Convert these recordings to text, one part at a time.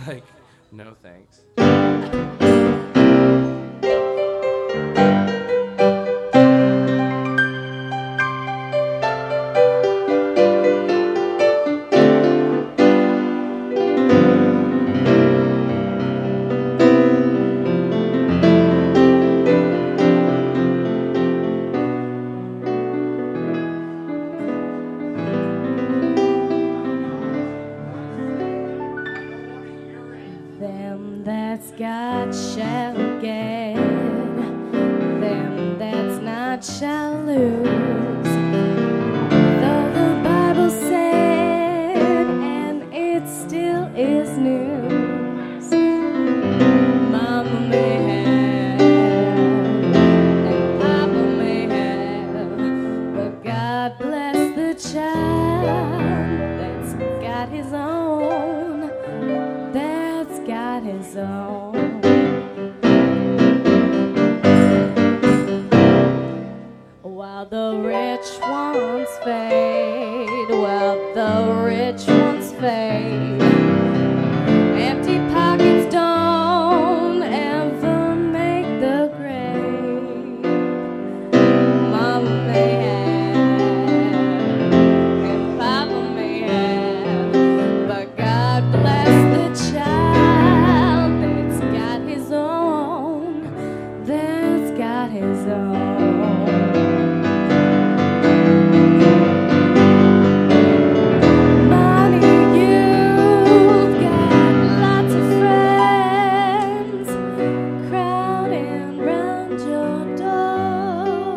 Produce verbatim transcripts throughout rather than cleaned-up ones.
like, no thanks. Them that's got shall get, them that's not shall lose. Though the Bible said, and it still is news. Mama may have, and Papa may have, but God bless the child that's got his own. That's got his own. While the rich ones fade, while the rich ones fade, empty pockets don't ever make the grade. Mama may have, and Papa may have, but God bless the child that's got his own, that's got his own. Money, you've got lots of friends crowding round your door.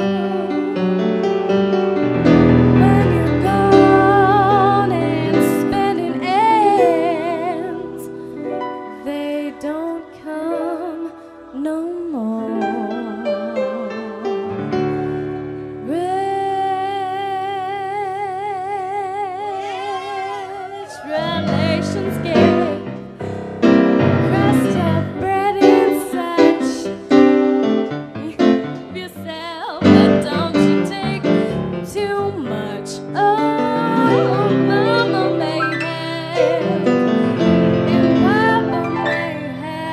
When you're gone and spending ends, they don't come no more. Rich relations get crust of bread and such. Help yourself, but don't you take too much. Oh, Mama may have, and Papa may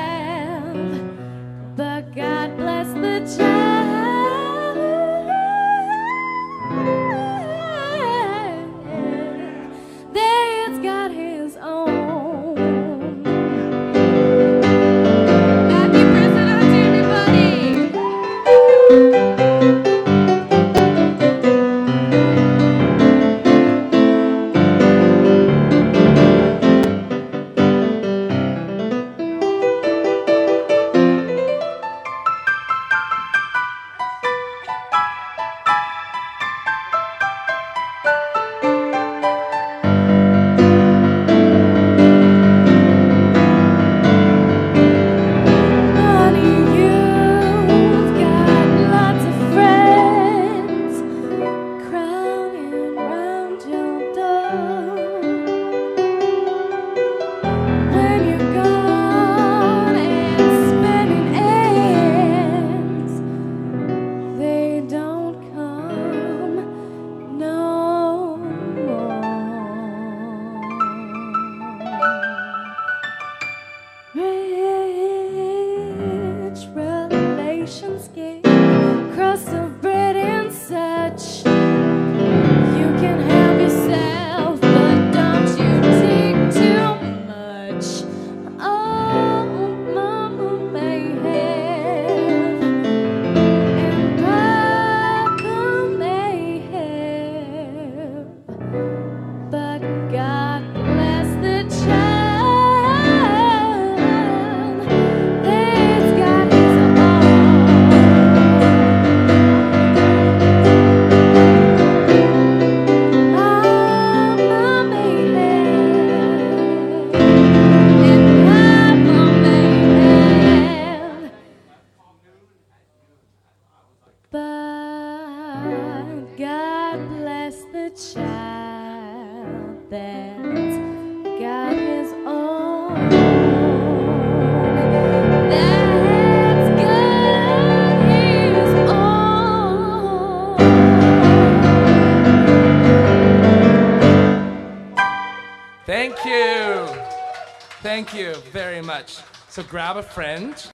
have, but God bless the child that's got his own. Thank you very much. So grab a friend.